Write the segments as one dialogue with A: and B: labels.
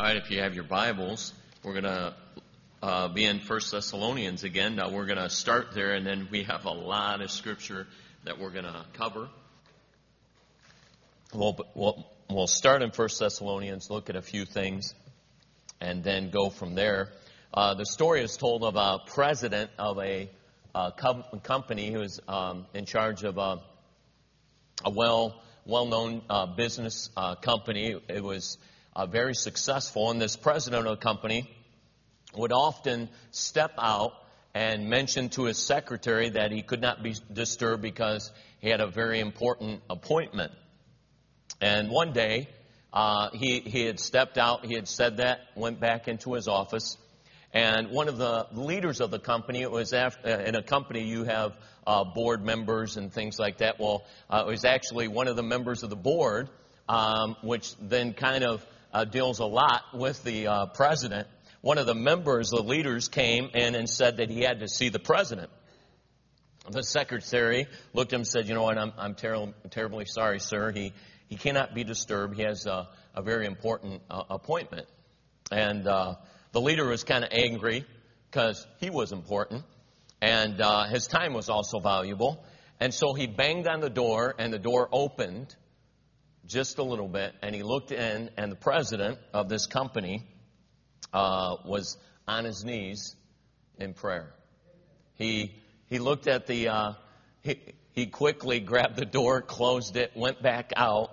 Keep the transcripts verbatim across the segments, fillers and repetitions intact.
A: right, if you have your Bibles, we're going to uh, be in First Thessalonians again. Now, we're going to start there, and then we have a lot of Scripture that we're going to cover. We'll, we'll, we'll start in First Thessalonians, look at a few things, and then go from there. Uh, the story is told of a president of a uh, com- company who was um, in charge of a, a well, well-known uh, business uh, company. It was Uh, very successful, and this president of the company would often step out and mention to his secretary that he could not be disturbed because he had a very important appointment. And one day, uh, he, he had stepped out, he had said that, went back into his office, and one of the leaders of the company, it was after, uh, in a company you have uh, board members and things like that. Well, uh, it was actually one of the members of the board, um, which then kind of Uh, deals a lot with the uh, president. One of the members, the leaders, came in and said that he had to see the president. The secretary looked at him and said, you know what, I'm, I'm ter- terribly sorry, sir. He, he cannot be disturbed. He has a, a very important uh, appointment. And uh, the leader was kind of angry because he was important. And uh, his time was also valuable. And so he banged on the door, and the door opened just a little bit, and he looked in, and the president of this company uh, was on his knees in prayer. He he looked at the, uh, he, he quickly grabbed the door, closed it, went back out,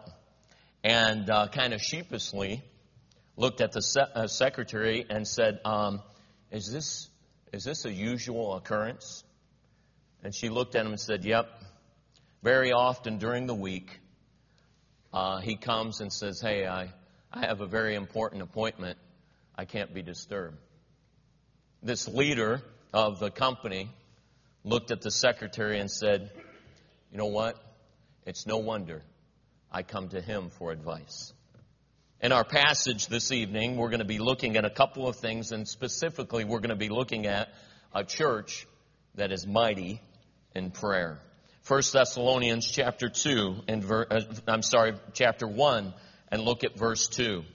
A: and uh, kind of sheepishly looked at the se- uh, secretary and said, um, is this is this a usual occurrence? And she looked at him and said, yep, very often during the week, Uh, he comes and says, hey, I, I have a very important appointment. I can't be disturbed. This leader of the company looked at the secretary and said, you know what? It's no wonder I come to him for advice. In our passage this evening, we're going to be looking at a couple of things, and specifically we're going to be looking at a church that is mighty in prayer. First Thessalonians chapter two, and ver, uh, I'm sorry, chapter one, and look at verse two.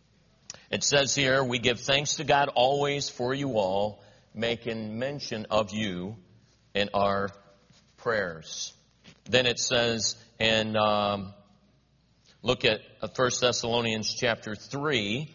A: It says here, we give thanks to God always for you all, making mention of you in our prayers. Then it says, and um, look at First Thessalonians chapter three.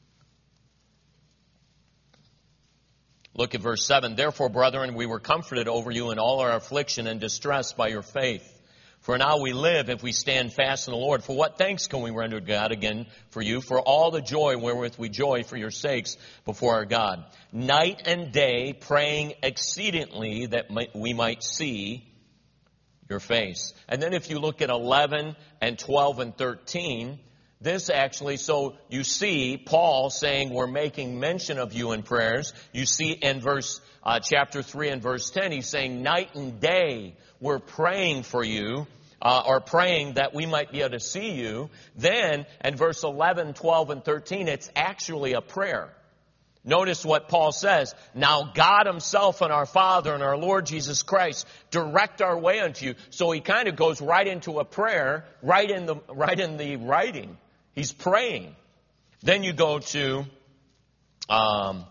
A: Look at verse seven. Therefore, brethren, we were comforted over you in all our affliction and distress by your faith. For now we live if we stand fast in the Lord. For what thanks can we render to God again for you? For all the joy wherewith we joy for your sakes before our God. Night and day praying exceedingly that we might see your face. And then if you look at eleven and twelve and thirteen, this actually, so you see Paul saying we're making mention of you in prayers. You see in verse uh, chapter three and verse ten, he's saying night and day we're praying for you, uh, or praying that we might be able to see you. Then in verse eleven, twelve, and thirteen, it's actually a prayer. Notice what Paul says. Now God himself and our Father and our Lord Jesus Christ direct our way unto you. So he kind of goes right into a prayer, right in the right in the writing. He's praying. Then you go to, um,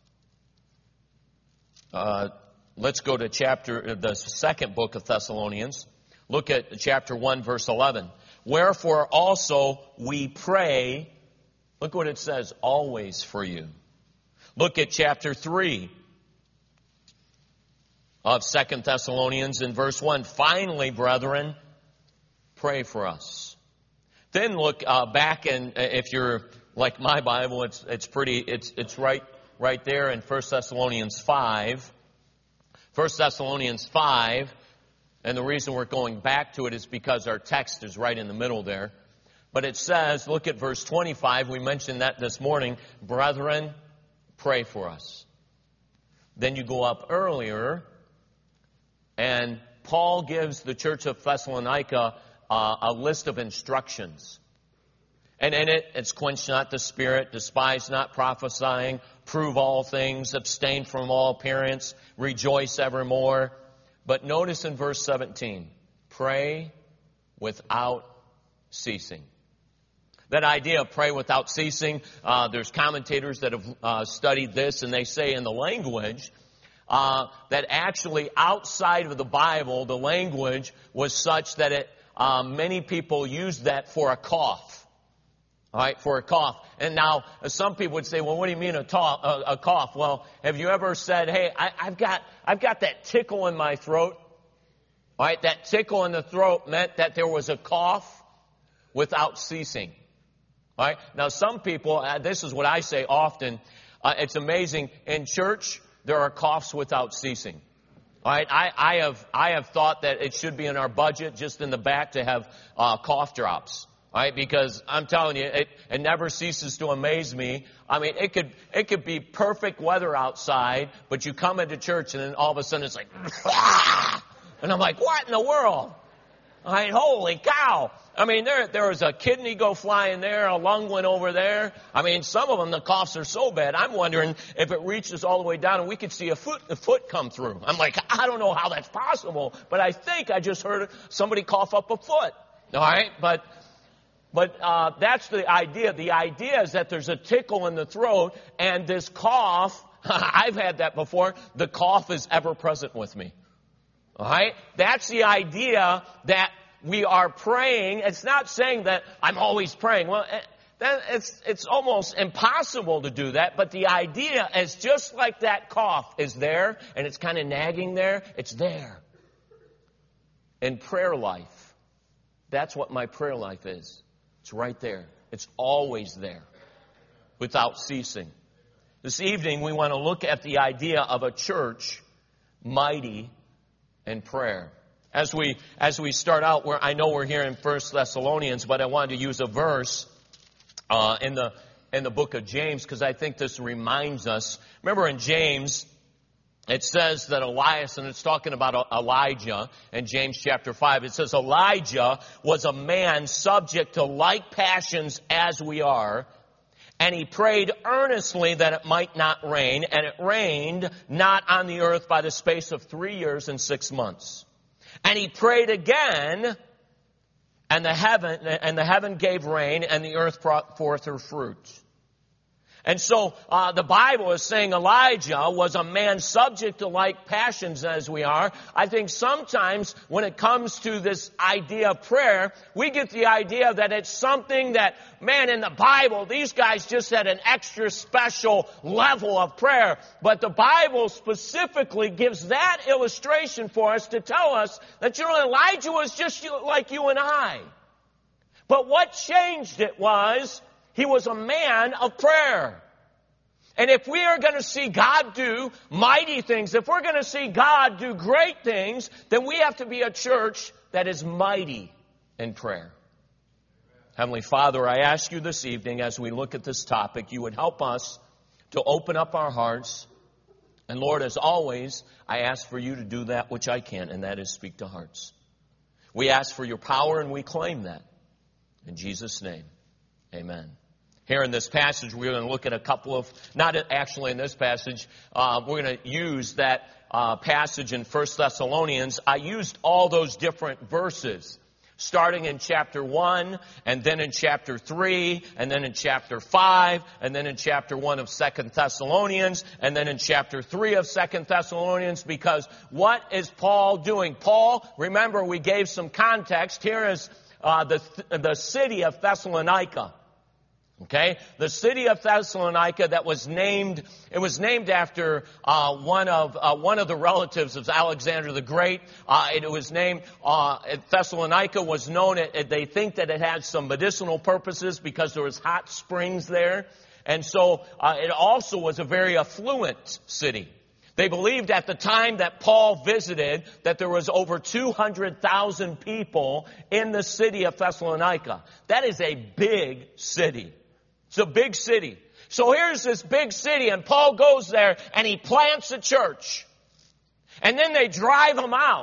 A: uh, let's go to chapter, the second book of Thessalonians. Look at chapter one, verse eleven. Wherefore also we pray, look what it says, always for you. Look at chapter three of Second Thessalonians in verse one. Finally, brethren, pray for us. Then look uh, back, and if you're like my Bible, it's it's pretty. It's it's right right there in First Thessalonians five. First Thessalonians five, and the reason we're going back to it is because our text is right in the middle there. But it says, look at verse twenty-five. We mentioned that this morning. Brethren, pray for us. Then you go up earlier, and Paul gives the church of Thessalonica Uh, a list of instructions. And in it, it's quench not the spirit, despise not prophesying, prove all things, abstain from all appearance, rejoice evermore. But notice in verse seventeen, pray without ceasing. That idea of pray without ceasing, uh, there's commentators that have uh, studied this, and they say in the language uh, that actually outside of the Bible, the language was such that it uh, many people used that for a cough. All right, for a cough. And now some people would say, well, what do you mean a, to- a, a cough? Well, have you ever said, hey, I, I've got I've got that tickle in my throat? All right, that tickle in the throat meant that there was a cough without ceasing. All right. Now, some people, uh, this is what I say often, uh, it's amazing. In church, there are coughs without ceasing. All right. I, I have I have thought that it should be in our budget, just in the back, to have uh, cough drops. All right. Because I'm telling you, it, it never ceases to amaze me. I mean, it could it could be perfect weather outside, but you come into church and then all of a sudden it's like, and I'm like, what in the world? All right, holy cow. I mean, there there was a kidney go flying there, a lung went over there. I mean, some of them, the coughs are so bad, I'm wondering if it reaches all the way down and we could see a foot, a foot come through. I'm like, I don't know how that's possible, but I think I just heard somebody cough up a foot. All right, but but uh, that's the idea. The idea is that there's a tickle in the throat, and this cough, I've had that before, the cough is ever present with me. All right? That's the idea that we are praying. It's not saying that I'm always praying. Well, then it's it's almost impossible to do that. But the idea is just like that cough is there, and it's kind of nagging there. It's there. In prayer life, that's what my prayer life is. It's right there. It's always there, without ceasing. This evening, we want to look at the idea of a church mighty in prayer. As we as we start out, where I know we're here in First Thessalonians, but I wanted to use a verse uh, in the in the book of James because I think this reminds us. Remember in James, it says that Elias, and it's talking about Elijah in James chapter five. It says Elijah was a man subject to like passions as we are. And he prayed earnestly that it might not rain, and it rained not on the earth by the space of three years and six months. And he prayed again, and the heaven and the heaven gave rain, and the earth brought forth her fruit. And so uh, the Bible is saying Elijah was a man subject to like passions as we are. I think sometimes when it comes to this idea of prayer, we get the idea that it's something that, man, in the Bible, these guys just had an extra special level of prayer. But the Bible specifically gives that illustration for us to tell us that, you know, Elijah was just like you and I. But what changed it was he was a man of prayer. And if we are going to see God do mighty things, if we're going to see God do great things, then we have to be a church that is mighty in prayer. Heavenly Father, I ask you this evening as we look at this topic, you would help us to open up our hearts. And Lord, as always, I ask for you to do that which I can, and that is speak to hearts. We ask for your power, and we claim that. In Jesus' name, amen. Here in this passage, we're going to look at a couple of, not actually in this passage, uh, we're going to use that uh, passage in First Thessalonians. I used all those different verses, starting in chapter one, and then in chapter three, and then in chapter five, and then in chapter one of Second Thessalonians, and then in chapter three of Second Thessalonians, because what is Paul doing? Paul, remember, we gave some context. Here is uh, the, the city of Thessalonica. Okay, the city of Thessalonica that was named, it was named after uh, one of uh, one of the relatives of Alexander the Great. Uh, it was named, uh, Thessalonica was known, it, they think that it had some medicinal purposes because there was hot springs there. And so uh, it also was a very affluent city. They believed at the time that Paul visited that there was over two hundred thousand people in the city of Thessalonica. That is a big city. It's a big city. So here's this big city, and Paul goes there, and he plants a church. And then they drive him out.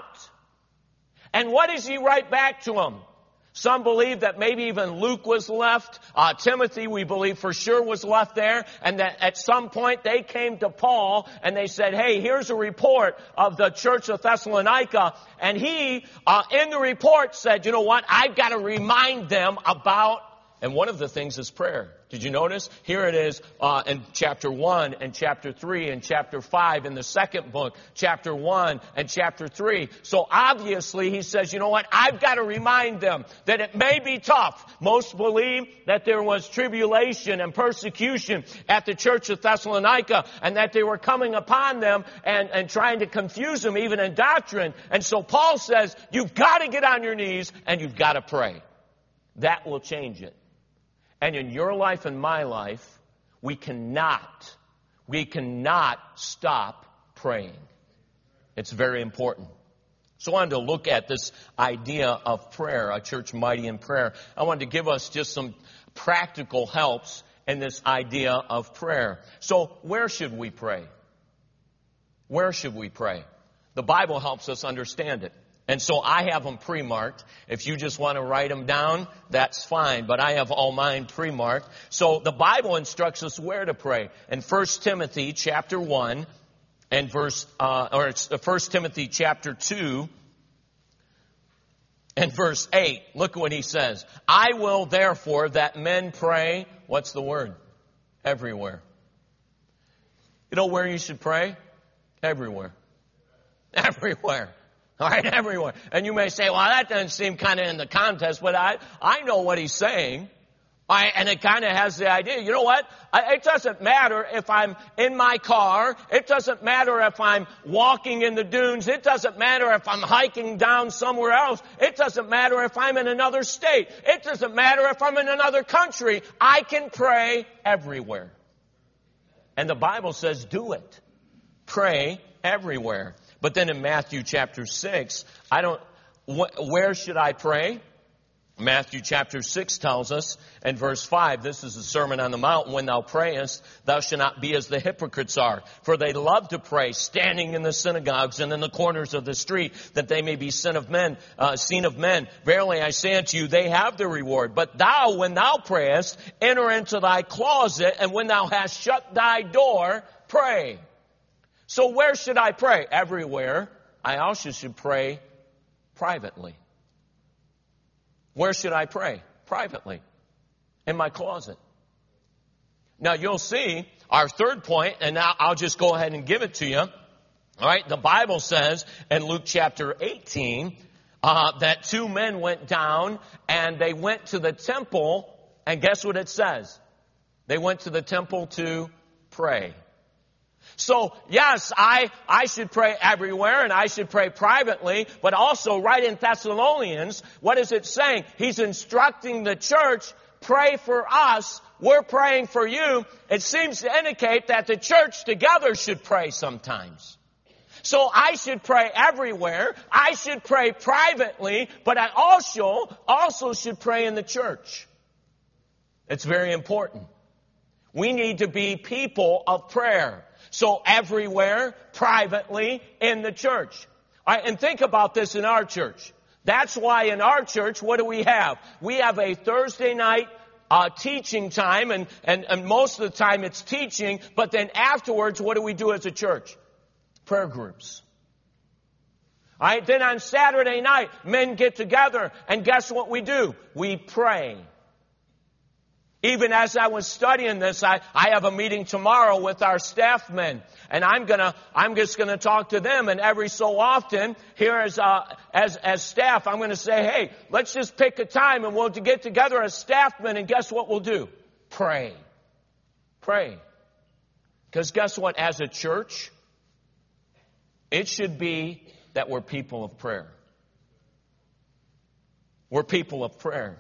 A: And what does he write back to them? Some believe that maybe even Luke was left. Uh, Timothy, we believe for sure, was left there. And that at some point they came to Paul, and they said, hey, here's a report of the church of Thessalonica. And he, uh, in the report, said, you know what, I've got to remind them about And one of the things is prayer. Did you notice? Here it is uh, in chapter one and chapter three and chapter five in the second book, chapter one and chapter three. So obviously he says, you know what? I've got to remind them that it may be tough. Most believe that there was tribulation and persecution at the church of Thessalonica and that they were coming upon them and, and trying to confuse them even in doctrine. And so Paul says, you've got to get on your knees and you've got to pray. That will change it. And in your life and my life, we cannot, we cannot stop praying. It's very important. So I wanted to look at this idea of prayer, a church mighty in prayer. I wanted to give us just some practical helps in this idea of prayer. So where should we pray? Where should we pray? The Bible helps us understand it. And so I have them pre-marked. If you just want to write them down, that's fine. But I have all mine pre-marked. So the Bible instructs us where to pray. In First Timothy chapter one and verse, uh, or it's First Timothy chapter two and verse eight. Look what he says. I will therefore that men pray. What's the word? Everywhere. You know where you should pray? Everywhere. Everywhere. All right, everywhere. And you may say, well, that doesn't seem kind of in the context, but I, I know what he's saying. I, and it kind of has the idea, you know what? I, it doesn't matter if I'm in my car. It doesn't matter if I'm walking in the dunes. It doesn't matter if I'm hiking down somewhere else. It doesn't matter if I'm in another state. It doesn't matter if I'm in another country. I can pray everywhere. And the Bible says do it. Pray everywhere. But then in Matthew chapter six, I don't, wh- where should I pray? Matthew chapter six tells us in verse five, this is the Sermon on the Mount, when thou prayest, thou shalt not be as the hypocrites are. For they love to pray, standing in the synagogues and in the corners of the street, that they may be seen of men, uh, seen of men. Verily I say unto you, they have their reward. But thou, when thou prayest, enter into thy closet, and when thou hast shut thy door, pray. So where should I pray? Everywhere. I also should pray privately. Where should I pray? Privately. In my closet. Now you'll see our third point, and now I'll just go ahead and give it to you. All right, the Bible says in Luke chapter eighteen uh, that two men went down and they went to the temple, and guess what it says? They went to the temple to pray. So, yes, I, I should pray everywhere and I should pray privately, but also right in Thessalonians, what is it saying? He's instructing the church, pray for us, we're praying for you. It seems to indicate that the church together should pray sometimes. So I should pray everywhere, I should pray privately, but I also, also should pray in the church. It's very important. We need to be people of prayer. So everywhere, privately, in the church. All right, and think about this in our church. That's why in our church, what do we have? We have a Thursday night uh, teaching time, and, and, and most of the time it's teaching, but then afterwards, what do we do as a church? Prayer groups. All right, then on Saturday night, men get together, and guess what we do? We pray. Even as I was studying this, I, I have a meeting tomorrow with our staff men, and I'm gonna, I'm just gonna talk to them. And every so often, here as uh, as as staff, I'm gonna say, hey, let's just pick a time, and we'll get together as staff men. And guess what we'll do? Pray, pray. Because guess what? As a church, it should be that we're people of prayer. We're people of prayer.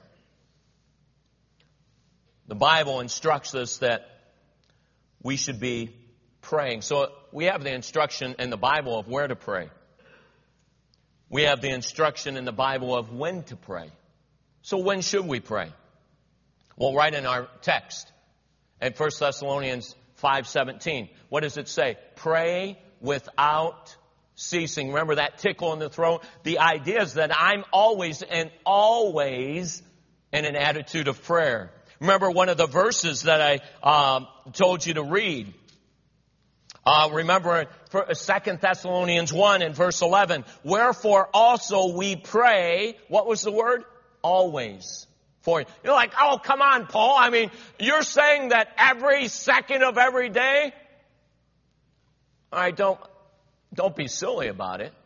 A: The Bible instructs us that we should be praying. So we have the instruction in the Bible of where to pray. We have the instruction in the Bible of when to pray. So when should we pray? Well, right in our text, in First Thessalonians five seventeen, what does it say? Pray without ceasing. Remember that tickle in the throat? The idea is that I'm always and always in an attitude of prayer. Remember one of the verses that I um, told you to read. Uh, remember Second Thessalonians one and verse eleven. Wherefore also we pray, what was the word? Always. for you. You're like, oh, come on, Paul. I mean, you're saying that every second of every day? All right, don't, don't be silly about it.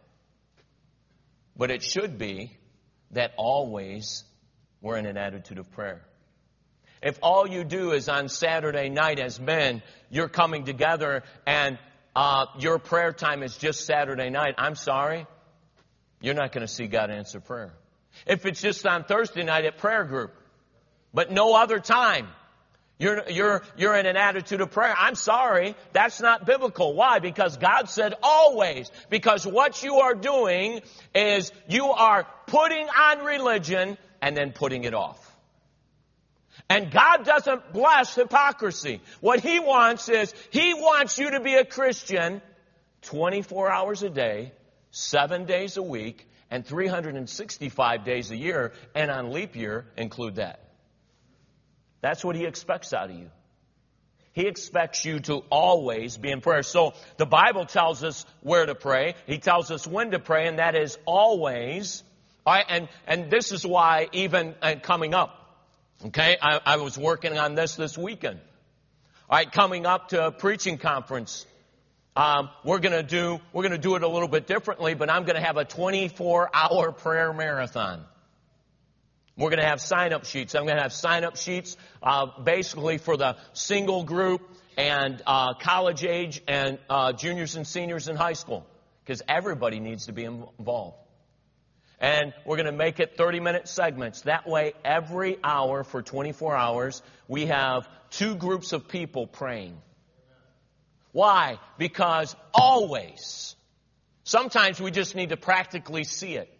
A: But it should be that always we're in an attitude of prayer. If all you do is on Saturday night as men, you're coming together and uh, your prayer time is just Saturday night, I'm sorry, you're not going to see God answer prayer. If it's just on Thursday night at prayer group, but no other time, you're, you're, you're in an attitude of prayer, I'm sorry, that's not biblical. Why? Because God said always. Because what you are doing is you are putting on religion and then putting it off. And God doesn't bless hypocrisy. What He wants is, He wants you to be a Christian twenty-four hours a day, seven days a week, and three hundred sixty-five days a year, and on leap year, include that. That's what He expects out of you. He expects you to always be in prayer. So the Bible tells us where to pray. He tells us when to pray, and that is always. All right, and, and this is why even uh, coming up, okay, I, I was working on this this weekend. All right, coming up to a preaching conference, um, we're going to do we're going to do it a little bit differently, but I'm going to have a twenty-four hour prayer marathon. We're going to have sign-up sheets. I'm going to have sign-up sheets uh, basically for the single group and uh, college age and uh, juniors and seniors in high school, because everybody needs to be involved. And we're going to make it thirty minute segments. That way, every hour for twenty-four hours, we have two groups of people praying. Why? Because always, sometimes we just need to practically see it.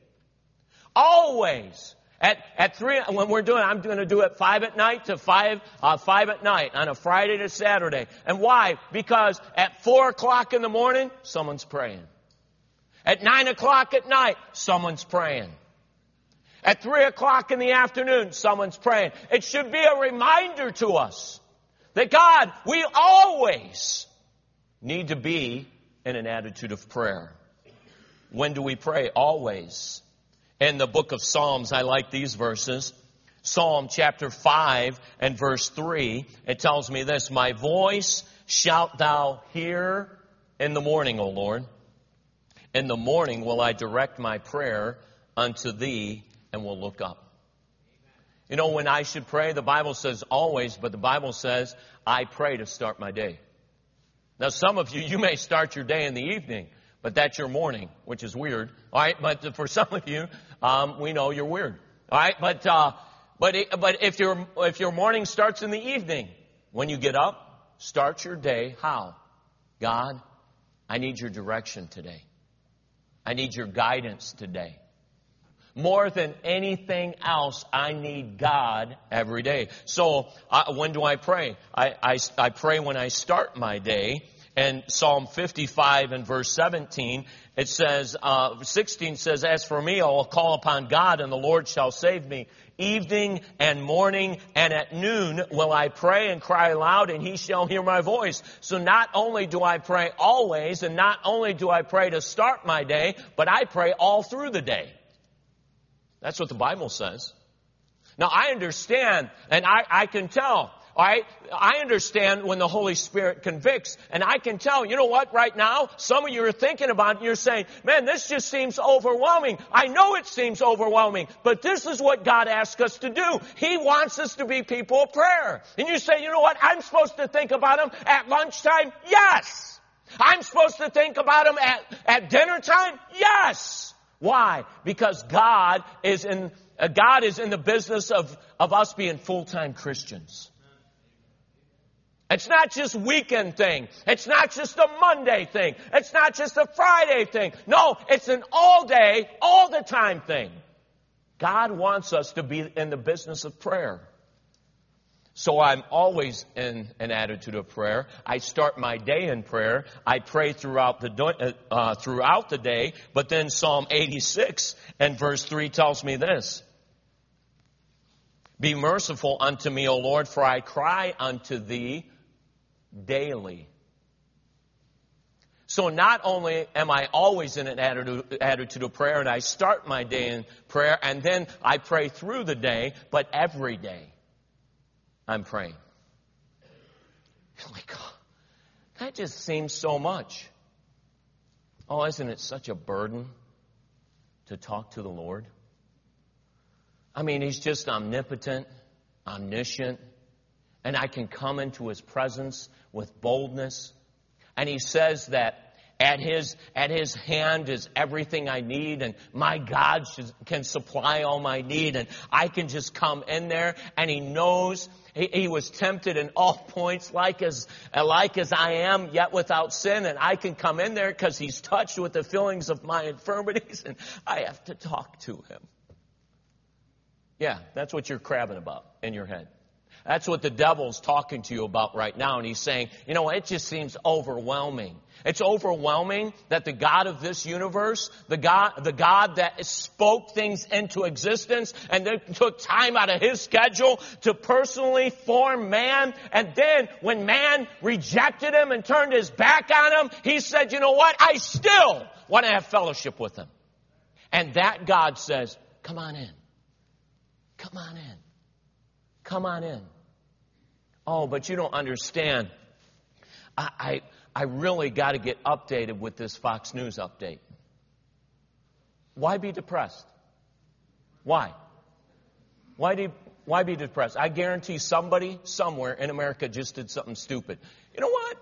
A: Always. At, at three, when we're doing, I'm going to do it five at night to five, uh, five at night on a Friday to Saturday. And why? Because at four o'clock in the morning, someone's praying. At nine o'clock at night, someone's praying. At three o'clock in the afternoon, someone's praying. It should be a reminder to us that God, we always need to be in an attitude of prayer. When do we pray? Always. In the book of Psalms, I like these verses. Psalm chapter five and verse three, it tells me this, my voice shalt thou hear in the morning, O Lord. In the morning will I direct my prayer unto thee and will look up. You know, when I should pray, the Bible says always, but the Bible says I pray to start my day. Now, some of you, you may start your day in the evening, but that's your morning, which is weird. All right, but for some of you, um, we know you're weird. All right, but uh, but it, but if your if your morning starts in the evening, when you get up, start your day how? God, I need your direction today. I need your guidance today. More than anything else, I need God every day. So uh, when do I pray? I, I, I pray when I start my day. And Psalm fifty-five and verse seventeen, it says, uh, sixteen says, as for me, I will call upon God and the Lord shall save me. Evening and morning and at noon will I pray and cry aloud and he shall hear my voice. So not only do I pray always and not only do I pray to start my day, but I pray all through the day. That's what the Bible says. Now I understand and I, I can tell. All right, I understand when the Holy Spirit convicts, and I can tell, you know what, right now, some of you are thinking about it, and you're saying, man, this just seems overwhelming. I know it seems overwhelming, but this is what God asks us to do. He wants us to be people of prayer. And you say, you know what, I'm supposed to think about Him at lunchtime? Yes. I'm supposed to think about Him at, at dinner time? Yes. Why? Because God is in, uh, God is in the business of, of us being full-time Christians. It's not just weekend thing. It's not just a Monday thing. It's not just a Friday thing. No, it's an all day, all the time thing. God wants us to be in the business of prayer. So I'm always in an attitude of prayer. I start my day in prayer. I pray throughout the uh, throughout the day. But then Psalm eighty-six and verse three tells me this. Be merciful unto me, O Lord, for I cry unto thee daily. So So not only am I always in an attitude, attitude of prayer, and I start my day in prayer, and then I pray through the day, but every day I'm praying. You're like, oh, that just seems so much. Oh, isn't it such a burden to talk to the Lord? I mean, He's just omnipotent, omniscient, and I can come into His presence with boldness. And He says that at His at His hand is everything I need, and my God should, can supply all my need, and I can just come in there, and He knows. He, he was tempted in all points, like as like as I am, yet without sin, and I can come in there because He's touched with the feelings of my infirmities, and I have to talk to Him. Yeah, that's what you're crabbing about in your head. That's what the devil's talking to you about right now. And he's saying, you know, it just seems overwhelming. It's overwhelming that the God of this universe, the God, the God that spoke things into existence and then took time out of His schedule to personally form man. And then when man rejected Him and turned his back on Him, He said, you know what? I still want to have fellowship with Him. And that God says, come on in. Come on in. Come on in. Oh, but you don't understand. I, I, I really got to get updated with this Fox News update. Why be depressed? Why? Why do you, why be depressed? I guarantee somebody somewhere in America just did something stupid. You know what?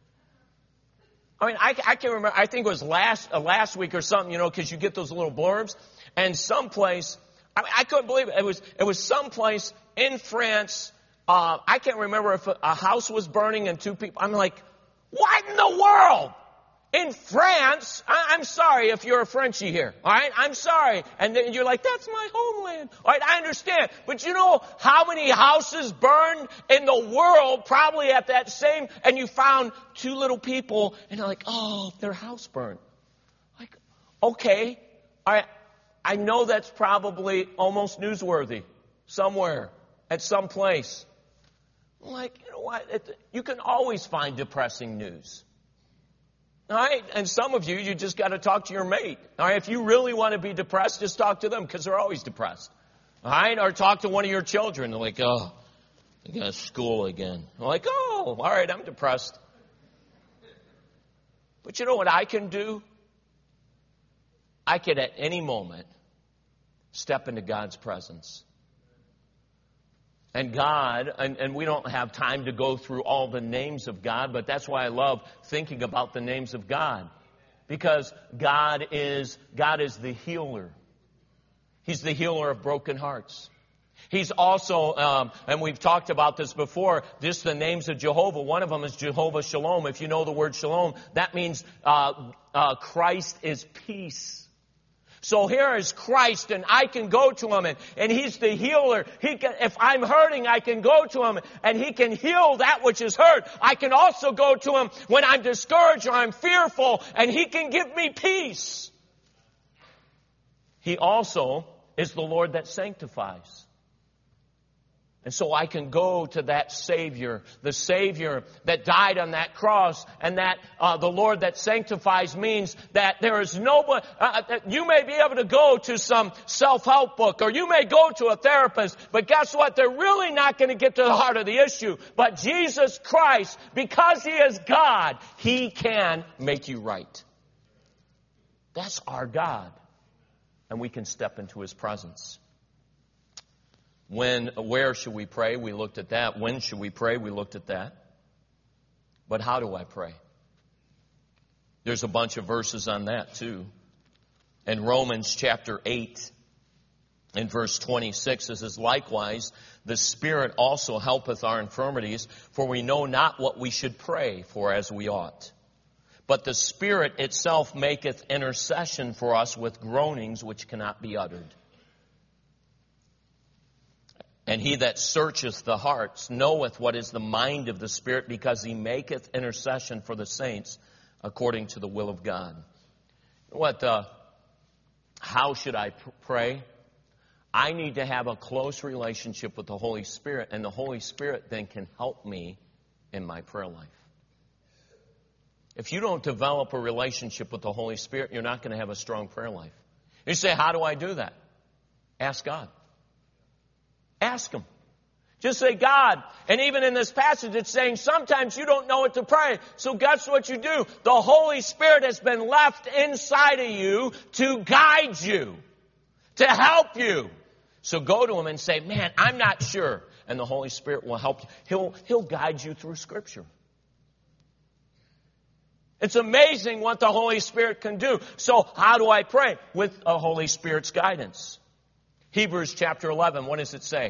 A: I mean, I, I can remember, I think it was last, uh, last week or something, you know, because you get those little blurbs. And someplace, I mean, I couldn't believe it. It was, it was someplace in France. Uh, I can't remember if a, a house was burning and two people. I'm like, what in the world? In France? I, I'm sorry if you're a Frenchie here. All right? I'm sorry. And then you're like, that's my homeland. All right? I understand. But you know how many houses burned in the world probably at that same, and you found two little people and you're like, oh, their house burned. Like, okay. All right. I know that's probably almost newsworthy somewhere at some place. Like, you know what? It, you can always find depressing news. All right? And some of you, you just got to talk to your mate. All right? If you really want to be depressed, just talk to them because they're always depressed. All right? Or talk to one of your children. They're like, oh, I got school again. I'm like, oh, all right, I'm depressed. But you know what I can do? I could at any moment step into God's presence. And God, and, and we don't have time to go through all the names of God, but that's why I love thinking about the names of God. Because God is, God is the healer. He's the healer of broken hearts. He's also, um, and we've talked about this before, just the names of Jehovah. One of them is Jehovah Shalom. If you know the word Shalom, that means uh, uh, Christ is peace. So here is Christ, and I can go to Him, and, and He's the healer. He can, if I'm hurting, I can go to Him, and He can heal that which is hurt. I can also go to Him when I'm discouraged or I'm fearful, and He can give me peace. He also is the Lord that sanctifies. And so I can go to that Savior, the Savior that died on that cross, and that uh, the Lord that sanctifies means that there is nobody, uh, you may be able to go to some self-help book, or you may go to a therapist, but guess what? They're really not going to get to the heart of the issue. But Jesus Christ, because He is God, He can make you right. That's our God. And we can step into His presence. When, where should we pray? We looked at that. When should we pray? We looked at that. But how do I pray? There's a bunch of verses on that too. In Romans chapter eight, in verse twenty-six, it says, likewise, the Spirit also helpeth our infirmities, for we know not what we should pray for as we ought. But the Spirit itself maketh intercession for us with groanings which cannot be uttered. And He that searcheth the hearts knoweth what is the mind of the Spirit, because He maketh intercession for the saints according to the will of God. What? Uh, how should I pr- pray? I need to have a close relationship with the Holy Spirit, and the Holy Spirit then can help me in my prayer life. If you don't develop a relationship with the Holy Spirit, you're not going to have a strong prayer life. You say, how do I do that? Ask God. Ask Him. Just say, God, and even in this passage it's saying sometimes you don't know what to pray. So guess what you do? The Holy Spirit has been left inside of you to guide you, to help you. So go to Him and say, man, I'm not sure. And the Holy Spirit will help you. He'll, he'll guide you through Scripture. It's amazing what the Holy Spirit can do. So how do I pray? With the Holy Spirit's guidance. Hebrews chapter eleven, what does it say?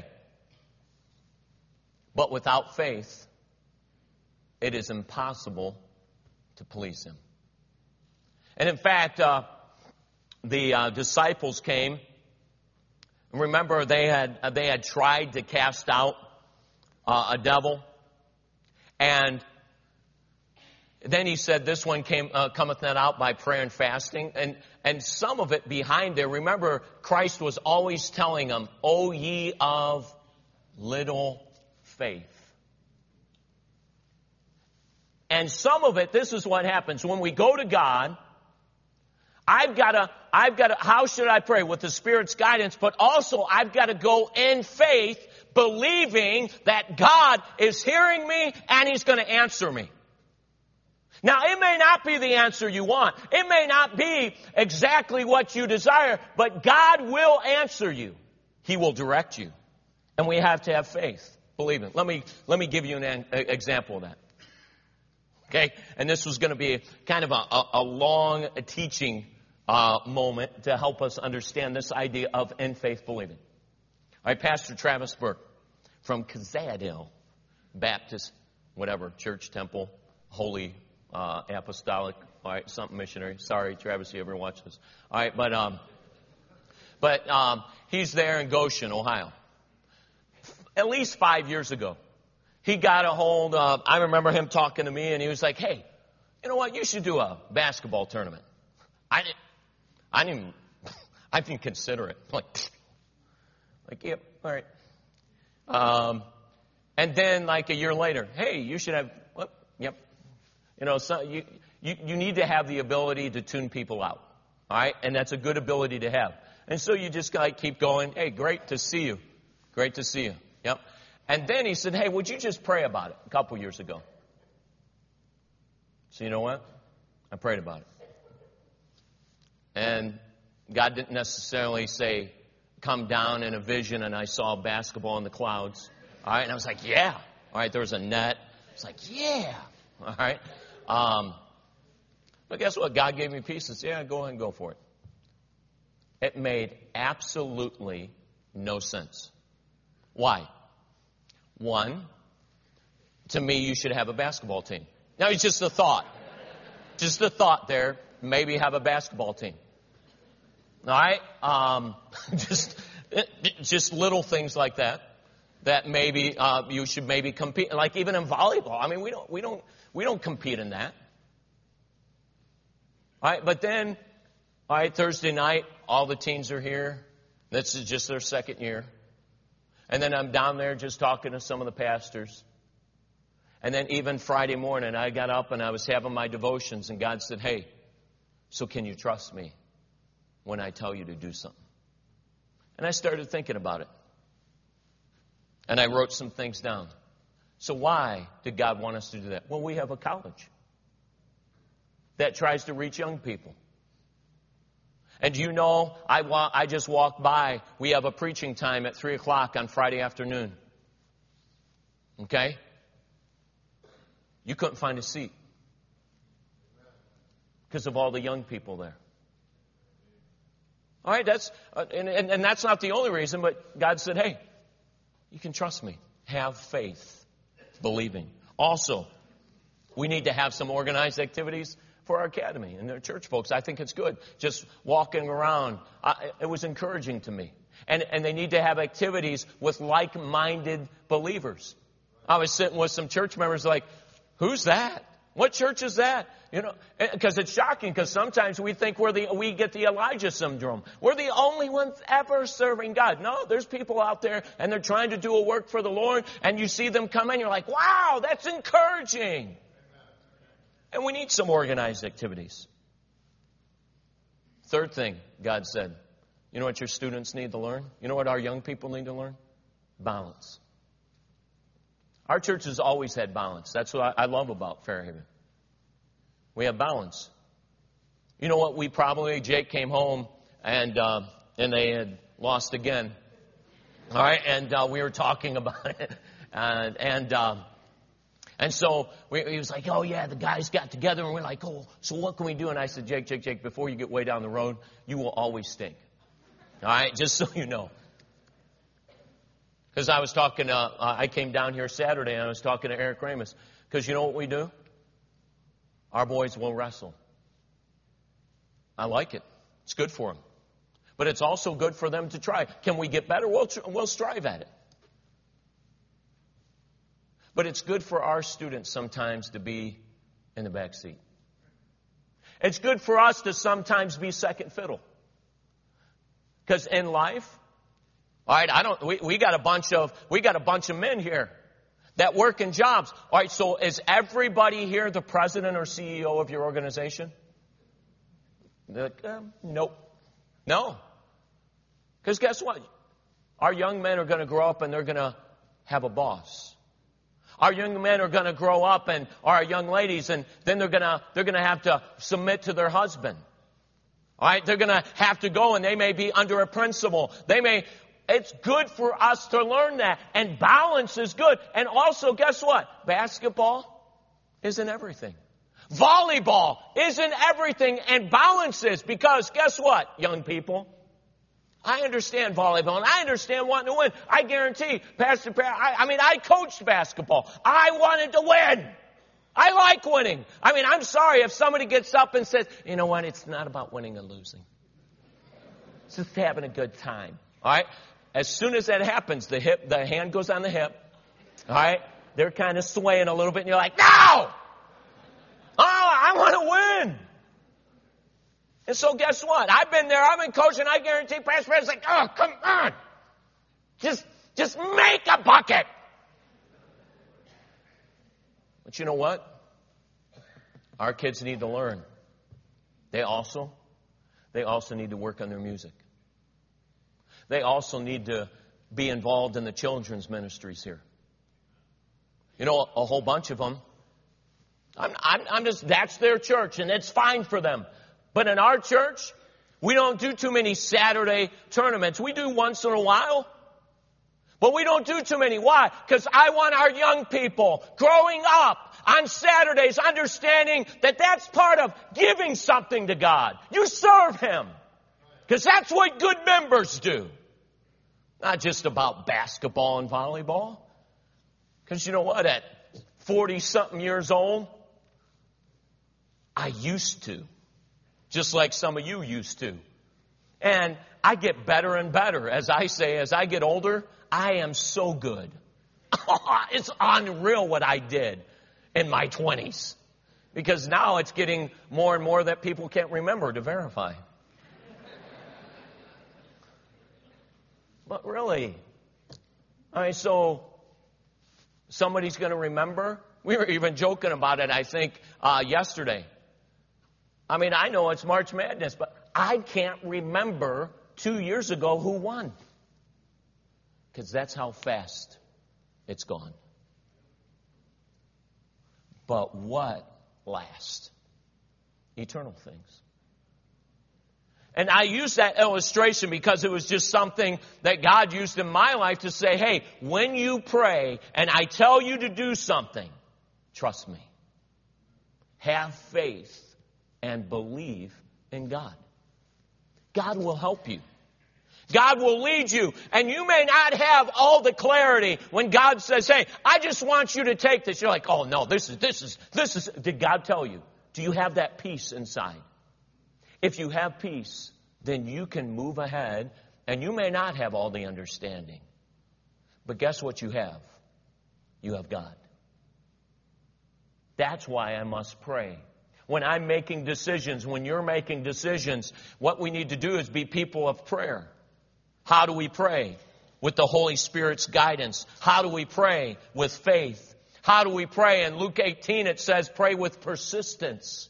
A: But without faith, it is impossible to please Him. And in fact, uh, the uh, disciples came. Remember, they had uh, they had tried to cast out uh, a devil, and then He said, "This one came uh, cometh not out by prayer and fasting." And and some of it behind there. Remember, Christ was always telling them, "O ye of little faith." And some of it, this is what happens when we go to God. I've got to, I've got to, how should I pray? With the Spirit's guidance, but also I've got to go in faith, believing that God is hearing me and He's going to answer me. Now, it may not be the answer you want. It may not be exactly what you desire, but God will answer you. He will direct you. And we have to have faith. Believe it. Let me, let me give you an example of that. Okay? And this was going to be kind of a, a, a long teaching uh, moment to help us understand this idea of in faith believing. All right, Pastor Travis Burke from Kazadil Baptist, whatever, church, temple, holy, uh, apostolic, all right, something missionary. Sorry, Travis, you ever watch this? All right, but, um, but um, he's there in Goshen, Ohio. At least five years ago, he got a hold of, I remember him talking to me, and he was like, hey, you know what, you should do a basketball tournament. I didn't, I didn't even, I didn't consider it. Like, like, yep, all right. Um, and then like a year later, hey, you should have, whoop, yep. You know, so you, you, you need to have the ability to tune people out, all right? And that's a good ability to have. And so you just like keep going, hey, great to see you. Great to see you. Yep. And then he said, hey, would you just pray about it? A couple years ago. So you know what? I prayed about it. And God didn't necessarily say, come down in a vision and I saw basketball in the clouds. All right. And I was like, yeah. All right. There was a net. It's like, yeah. All right. Um, but guess what? God gave me peace. Says, yeah, go ahead and go for it. It made absolutely no sense. Why? One, to me, you should have a basketball team. Now, it's just a thought. Just a thought there. Maybe have a basketball team. All right? Um, just, just little things like that. That maybe uh, you should maybe compete. Like even in volleyball. I mean, we don't, we don't, we don't compete in that. All right? But then, all right, Thursday night, all the teams are here. This is just their second year. And then I'm down there just talking to some of the pastors. And then even Friday morning, I got up and I was having my devotions. And God said, hey, so can you trust me when I tell you to do something? And I started thinking about it. And I wrote some things down. So why did God want us to do that? Well, we have a college that tries to reach young people. And you know, I, wa- I just walked by. We have a preaching time at three o'clock on Friday afternoon. Okay? You couldn't find a seat because of all the young people there. All right, that's uh, and, and, and that's not the only reason, but God said, hey, you can trust me. Have faith, believing. Also, we need to have some organized activities for our academy and their church folks. I think it's good. Just walking around, I, it was encouraging to me. And, and they need to have activities with like-minded believers. I was sitting with some church members like, who's that? What church is that? You know, because it's shocking because sometimes we think we're the, we get the Elijah syndrome. We're the only ones ever serving God. No, there's people out there and they're trying to do a work for the Lord and you see them come in, you're like, wow, that's encouraging. And we need some organized activities. Third thing, God said, you know what your students need to learn? You know what our young people need to learn? Balance. Our church has always had balance. That's what I love about Fairhaven. We have balance. You know what? We probably, Jake came home and uh, and they had lost again. All right, and uh, we were talking about it, and and uh, and so we, he was like, "Oh yeah, the guys got together," and we're like, "Oh, so what can we do?" And I said, "Jake, Jake, Jake, before you get way down the road, you will always stink. All right, just so you know." Because I was talking, uh, I came down here Saturday and I was talking to Eric Ramus. Because you know what we do? Our boys will wrestle. I like it. It's good for them. But it's also good for them to try. Can we get better? We'll, tr- we'll strive at it. But it's good for our students sometimes to be in the back seat. It's good for us to sometimes be second fiddle. Because in life, all right, I don't. We, we got a bunch of we got a bunch of men here that work in jobs. All right, so is everybody here the president or C E O of your organization? Like, um, nope, no. Because guess what? Our young men are going to grow up and they're going to have a boss. Our young men are going to grow up and our young ladies, and then they're going to they're going to have to submit to their husband. All right, they're going to have to go, and they may be under a principal. They may. It's good for us to learn that. And balance is good. And also, guess what? Basketball isn't everything. Volleyball isn't everything. And balance is. Because guess what, young people? I understand volleyball. And I understand wanting to win. I guarantee, Pastor Pat, I, I mean, I coached basketball. I wanted to win. I like winning. I mean, I'm sorry if somebody gets up and says, you know what, it's not about winning or losing. It's just having a good time. All right? As soon as that happens, the hip, the hand goes on the hip. All right? They're kind of swaying a little bit, and you're like, no! Oh, I want to win. And so guess what? I've been there. I've been coaching. I guarantee Pastor Fred's like, oh, come on. Just, just make a bucket. But you know what? Our kids need to learn. They also, they also need to work on their music. They also need to be involved in the children's ministries here. You know, a, a whole bunch of them. I'm, I'm, I'm just, that's their church, and it's fine for them. But in our church, we don't do too many Saturday tournaments. We do once in a while. But we don't do too many. Why? Because I want our young people growing up on Saturdays understanding that that's part of giving something to God. You serve Him. Because that's what good members do. Not just about basketball and volleyball. Because you know what? At forty-something years old, I used to. Just like some of you used to. And I get better and better. As I say, as I get older, I am so good. It's unreal what I did in my twenties. Because now it's getting more and more that people can't remember to verify. But really, all right, so somebody's going to remember. We were even joking about it, I think, uh, yesterday. I mean, I know it's March Madness, but I can't remember two years ago who won. Because that's how fast it's gone. But what lasts? Eternal things. And I use that illustration because it was just something that God used in my life to say, hey, when you pray and I tell you to do something, trust me. Have faith and believe in God. God will help you. God will lead you. And you may not have all the clarity when God says, hey, I just want you to take this. You're like, oh no, this is, this is, this is, did God tell you? Do you have that peace inside? If you have peace, then you can move ahead, and you may not have all the understanding. But guess what you have? You have God. That's why I must pray. When I'm making decisions, when you're making decisions, what we need to do is be people of prayer. How do we pray? With the Holy Spirit's guidance. How do we pray? With faith. How do we pray? In Luke eighteen, it says, pray with persistence.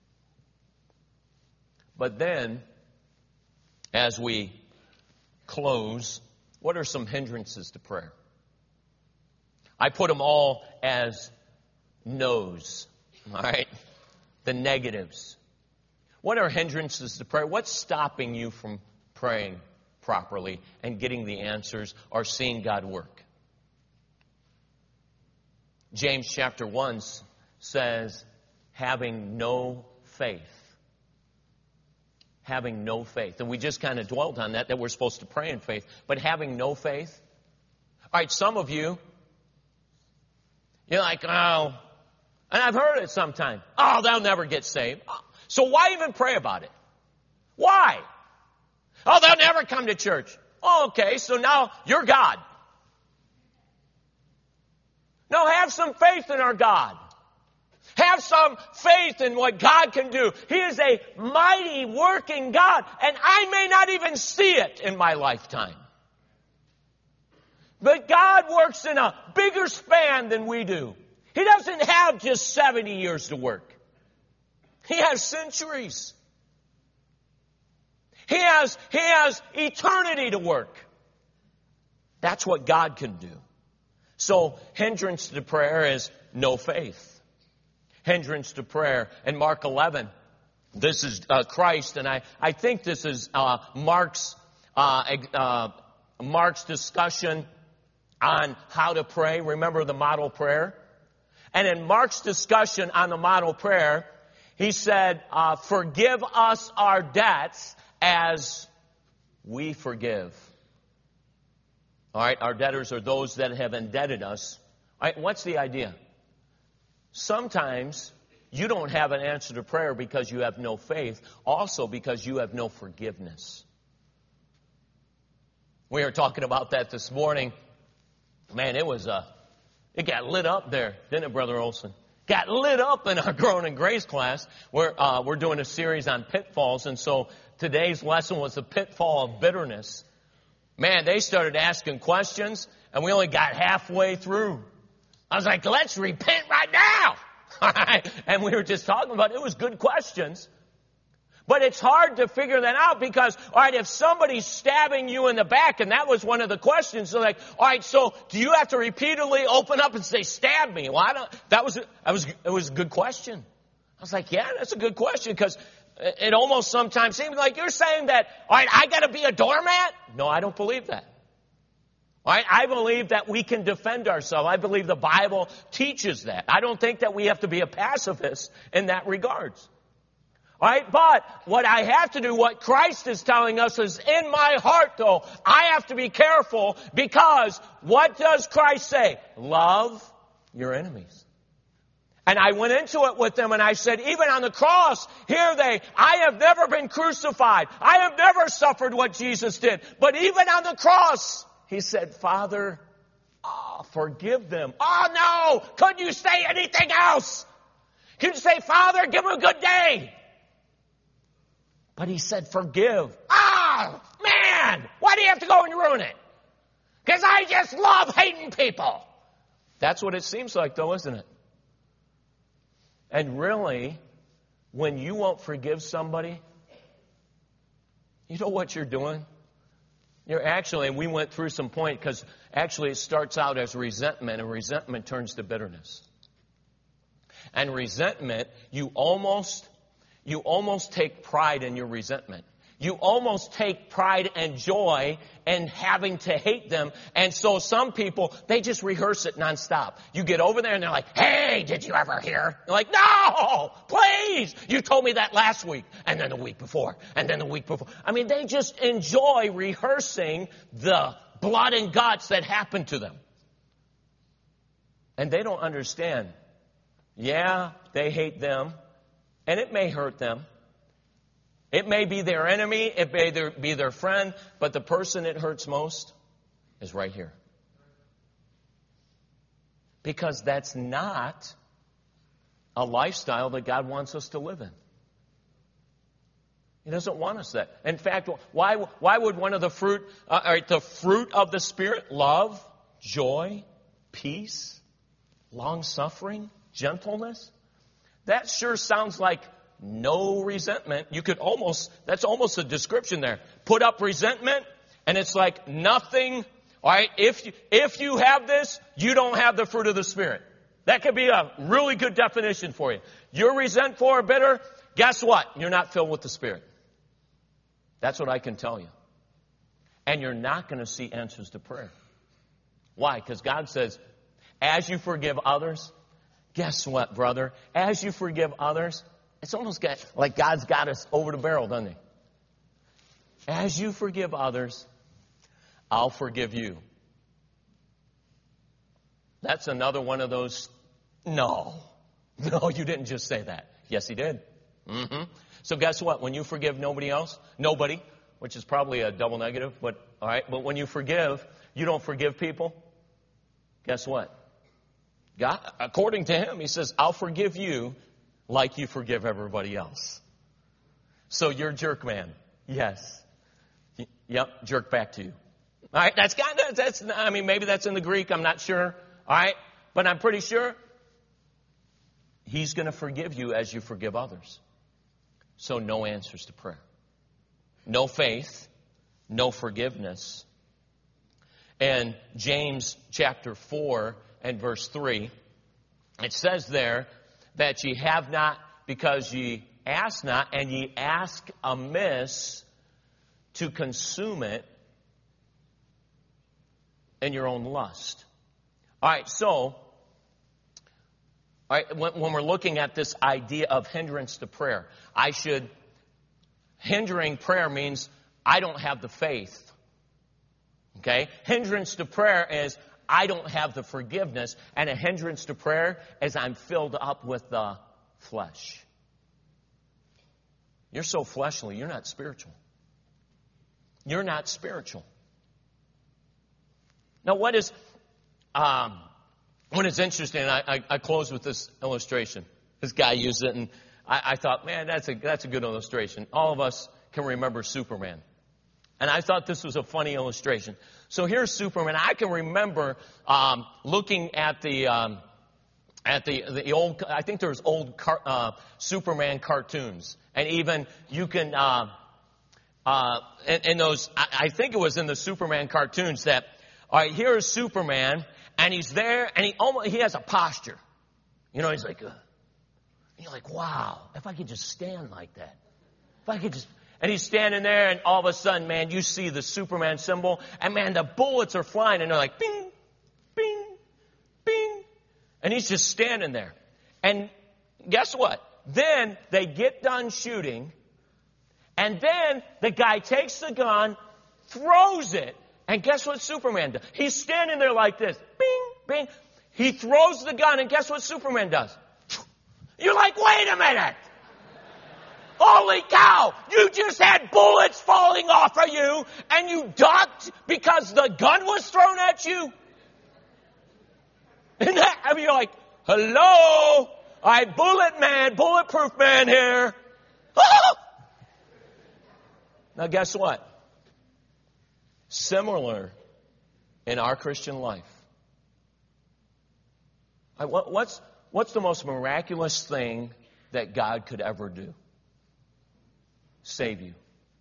A: But then, as we close, what are some hindrances to prayer? I put them all as no's, all right? The negatives. What are hindrances to prayer? What's stopping you from praying properly and getting the answers or seeing God work? James chapter one says, having no faith. Having no faith. And we just kind of dwelt on that, that we're supposed to pray in faith. But having no faith. All right, some of you, you're like, oh, and I've heard it sometime. Oh, they'll never get saved. So why even pray about it? Why? Oh, they'll never come to church. Oh, okay, so now you're God. No, have some faith in our God. Have some faith in what God can do. He is a mighty working God, and I may not even see it in my lifetime. But God works in a bigger span than we do. He doesn't have just seventy years to work. He has centuries. He has, he has eternity to work. That's what God can do. So, hindrance to prayer is no faith. Hindrance to prayer. In Mark eleven, this is uh, Christ, and I, I think this is uh, Mark's, uh, uh, Mark's discussion on how to pray. Remember the model prayer? And in Mark's discussion on the model prayer, he said, uh, forgive us our debts as we forgive. All right, our debtors are those that have indebted us. All right, what's the idea? Sometimes you don't have an answer to prayer because you have no faith, also because you have no forgiveness. We were talking about that this morning. Man, it was uh, it got lit up there, didn't it, Brother Olson? Got lit up in our Growing in Grace class. We're, uh, we're doing a series on pitfalls, and so today's lesson was the pitfall of bitterness. Man, they started asking questions, and we only got halfway through. I was like, let's repent right now. All right? And we were just talking about it. It was good questions. But it's hard to figure that out because, all right, if somebody's stabbing you in the back, and that was one of the questions, so like, all right, so do you have to repeatedly open up and say, stab me? Well, I don't, that was, that was, it was a good question. I was like, yeah, that's a good question because it almost sometimes seems like you're saying that, all right, I got to be a doormat? No, I don't believe that. All right, I believe that we can defend ourselves. I believe the Bible teaches that. I don't think that we have to be a pacifist in that regards. All right, but what I have to do, what Christ is telling us is in my heart, though, I have to be careful because what does Christ say? Love your enemies. And I went into it with them and I said, even on the cross, here they, I have never been crucified. I have never suffered what Jesus did. But even on the cross, he said, Father, oh, forgive them. Oh, no, couldn't you say anything else? Could you say, Father, give them a good day? But he said, forgive. Ah, oh, man, why do you have to go and ruin it? Because I just love hating people. That's what it seems like, though, isn't it? And really, when you won't forgive somebody, you know what you're doing? You're actually, and we went through some point, because actually it starts out as resentment, and resentment turns to bitterness. And resentment, you almost, you almost take pride in your resentment. You almost take pride and joy in having to hate them. And so some people, they just rehearse it nonstop. You get over there and they're like, hey, did you ever hear? You're like, no, please. You told me that last week. And then the week before. And then the week before. I mean, they just enjoy rehearsing the blood and guts that happened to them. And they don't understand. Yeah, they hate them. And it may hurt them. It may be their enemy, it may be their friend, but the person it hurts most is right here. Because that's not a lifestyle that God wants us to live in. He doesn't want us that. In fact, why, why would one of the fruit, uh, the fruit of the Spirit, love, joy, peace, long-suffering, gentleness. That sure sounds like no resentment. You could almost, that's almost a description there. Put up resentment, and it's like nothing. All right, if you, if you have this, you don't have the fruit of the Spirit. That could be a really good definition for you. You're resentful or bitter, guess what? You're not filled with the Spirit. That's what I can tell you. And you're not going to see answers to prayer. Why? Because God says, as you forgive others, guess what, brother? As you forgive others, it's almost got, like God's got us over the barrel, doesn't he? As you forgive others, I'll forgive you. That's another one of those, no. No, you didn't just say that. Yes, he did. Mm-hmm. So guess what? When you forgive nobody else, nobody, which is probably a double negative, but all right, but when you forgive, you don't forgive people, guess what? God, according to him, he says, I'll forgive you like you forgive everybody else. So you're jerk man. Yes. Yep, jerk back to you. All right, that's kind of, that's, I mean, maybe that's in the Greek, I'm not sure. All right, but I'm pretty sure he's going to forgive you as you forgive others. So no answers to prayer. No faith, no forgiveness. And James chapter four and verse three, it says there that ye have not because ye ask not, and ye ask amiss to consume it in your own lust. All right, so all right, when, when we're looking at this idea of hindrance to prayer, I should, hindering prayer means I don't have the faith. Okay? Hindrance to prayer is I don't have the forgiveness, and a hindrance to prayer is I'm filled up with the flesh. You're so fleshly, you're not spiritual. You're not spiritual. Now, what is, um, what is interesting, and I, I, I close with this illustration. This guy used it, and I, I thought, man, that's a, that's a good illustration. All of us can remember Superman. And I thought this was a funny illustration. So here's Superman. I can remember um, looking at the um, at the the old. I think there's old car, uh, Superman cartoons, and even you can uh, uh, in, in those. I, I think it was in the Superman cartoons that. All right, here is Superman, and he's there, and he almost he has a posture. You know, he's like, uh, you're like, wow, if I could just stand like that, if I could just. And he's standing there, and all of a sudden, man, you see the Superman symbol, and man, the bullets are flying, and they're like, bing, bing, bing. And he's just standing there. And guess what? Then they get done shooting, and then the guy takes the gun, throws it, and guess what Superman does? He's standing there like this, bing, bing. He throws the gun, and guess what Superman does? You're like, wait a minute. Holy cow, you just had bullets falling off of you and you ducked because the gun was thrown at you? And that, I mean, you're like, hello, I bullet man, bulletproof man here. Now guess what? Similar in our Christian life. What's, what's the most miraculous thing that God could ever do? Save you.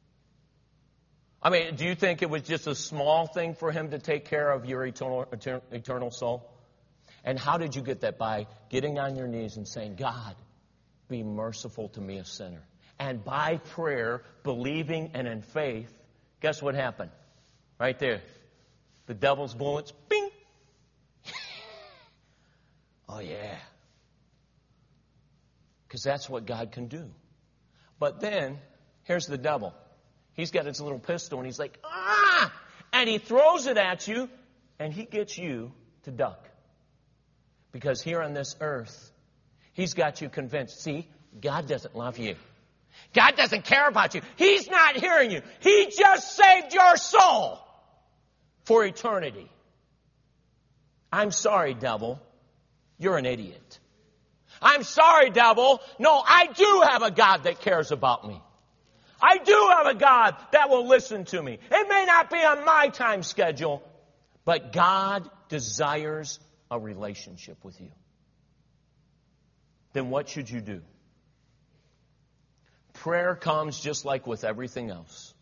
A: I mean, do you think it was just a small thing for him to take care of your eternal, eternal soul? And how did you get that? By getting on your knees and saying, God, be merciful to me, a sinner. And by prayer, believing and in faith, guess what happened? Right there. The devil's bullets, bing. Oh, yeah. Because that's what God can do. But then, here's the devil. He's got his little pistol, and he's like, ah! And he throws it at you, and he gets you to duck. Because here on this earth, he's got you convinced. See, God doesn't love you. God doesn't care about you. He's not hearing you. He just saved your soul for eternity. I'm sorry, devil. You're an idiot. I'm sorry, devil. No, I do have a God that cares about me. I do have a God that will listen to me. It may not be on my time schedule, but God desires a relationship with you. then what should you do? Prayer comes just like with everything else.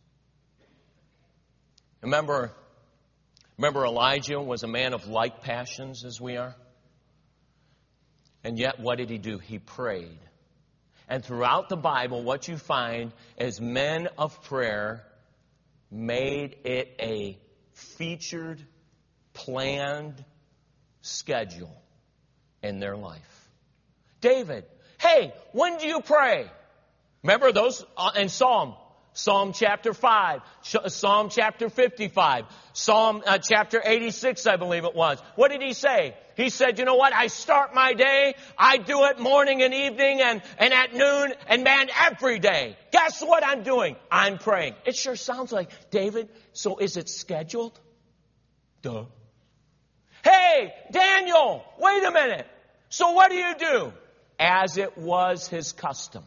A: Remember, remember Elijah was a man of like passions as we are? And yet, what did he do? He prayed. And throughout the Bible, what you find is men of prayer made it a featured, planned schedule in their life. David, hey, when do you pray? Remember those uh, in Psalm, Psalm chapter five, Psalm chapter fifty-five, Psalm uh, chapter eighty-six, I believe it was. What did he say? He said, you know what? I start my day, I do it morning and evening and, and at noon, and man, every day. Guess what I'm doing? I'm praying. It sure sounds like, David, so is it scheduled? Duh. Hey, Daniel, wait a minute. So what do you do? As it was his custom.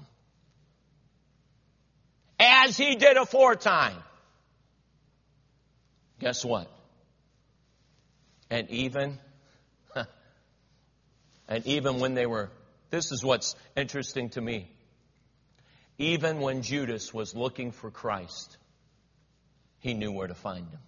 A: As he did aforetime. Guess what? And even, and even when they were, this is what's interesting to me. Even when Judas was looking for Christ, he knew where to find him.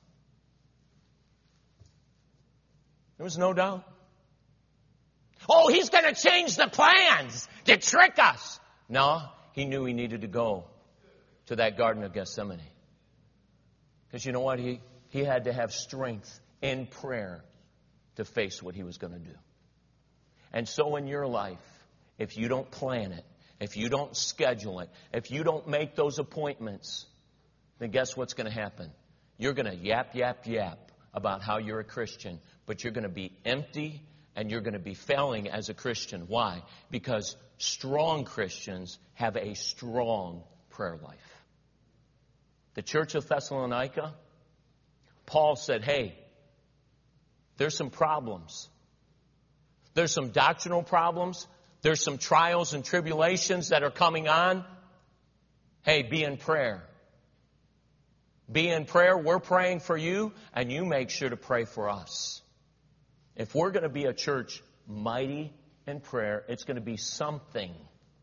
A: There was no doubt. Oh, he's going to change the plans to trick us. No, he knew he needed to go to that Garden of Gethsemane. Because you know what? He, he had to have strength in prayer to face what he was going to do. And so in your life, if you don't plan it, if you don't schedule it, if you don't make those appointments, then guess what's going to happen? You're going to yap, yap, yap about how you're a Christian, but you're going to be empty and you're going to be failing as a Christian. Why? Because strong Christians have a strong prayer life. The church of Thessalonica, Paul said, hey, there's some problems. There's some doctrinal problems. There's some trials and tribulations that are coming on. Hey, be in prayer. Be in prayer. We're praying for you, and you make sure to pray for us. If we're going to be a church mighty in prayer, it's going to be something.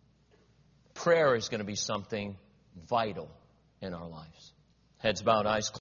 A: Prayer is going to be something vital in our lives. Heads bowed, eyes closed.